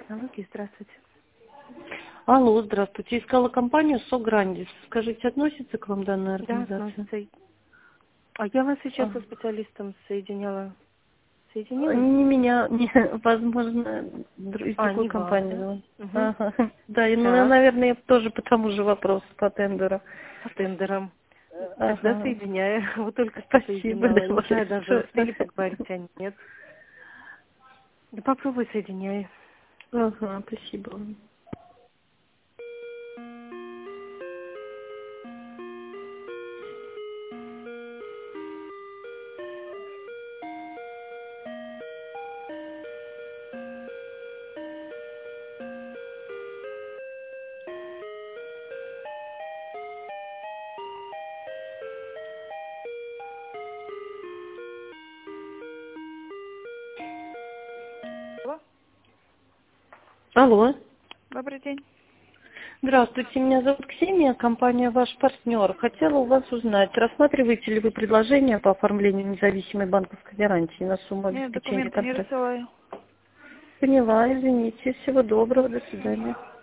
технологии. Здравствуйте. Алло, здравствуйте. Искала компанию Сограндис. Скажите, относится к вам данная Да, организация? относится. А я вас сейчас А. со специалистом соединяла. Соединила? Не меня, не, возможно, из другой Не вас, компании. да? звоню. Угу. Ага. Да, и, ну, Так, наверное, я тоже по тому же вопросу, по тендеру. по тендерам. Тогда Ага. соединяю. Вот только что Спасибо, соединяла. да, Не знаю, даже большое. успели поговорить, а нет. Да попробуй соединяй. Ага, спасибо. Алло, Алло. добрый день. Здравствуйте, меня зовут Ксения, компания «Ваш партнер». Хотела у вас узнать, рассматриваете ли вы предложение по оформлению независимой банковской гарантии на сумму Нет, обеспечения документы не контракта? рассылаю. Поняла, извините. Всего доброго, до свидания.